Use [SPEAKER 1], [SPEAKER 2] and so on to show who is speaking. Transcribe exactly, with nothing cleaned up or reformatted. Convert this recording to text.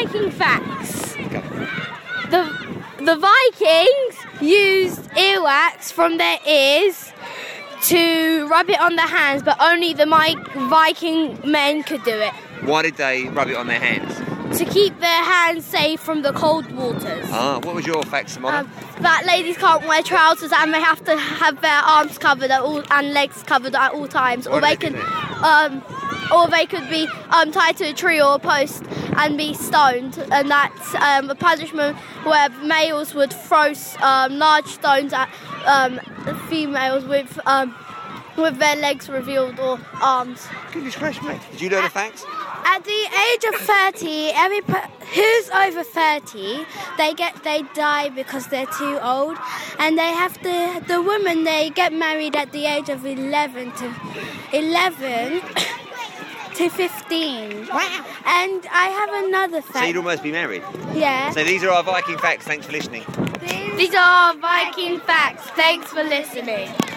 [SPEAKER 1] Viking facts. The the Vikings used earwax from their ears to rub it on their hands, but only the Viking men could do it.
[SPEAKER 2] Why did they rub it on their hands?
[SPEAKER 1] To keep their hands safe from the cold waters.
[SPEAKER 2] Ah, what was your fact, Simona?
[SPEAKER 1] Um, that ladies can't wear trousers and they have to have their arms covered at all and legs covered at all times, or they could, um, or they could be um, tied to a tree or a post and be stoned, and that's um, a punishment where males would throw um, large stones at um, females with um, with their legs revealed or arms.
[SPEAKER 2] Goodness gracious me! Did you know the facts?
[SPEAKER 1] At the age of thirty, every per- who's over thirty, they get they die because they're too old, and they have to. The women they get married at the age of eleven to eleven to fifteen.
[SPEAKER 2] Wow!
[SPEAKER 1] And I have another fact.
[SPEAKER 2] So you'd almost be married.
[SPEAKER 1] Yeah.
[SPEAKER 2] So these are our Viking facts. Thanks for listening.
[SPEAKER 1] These are our Viking facts. Thanks for listening.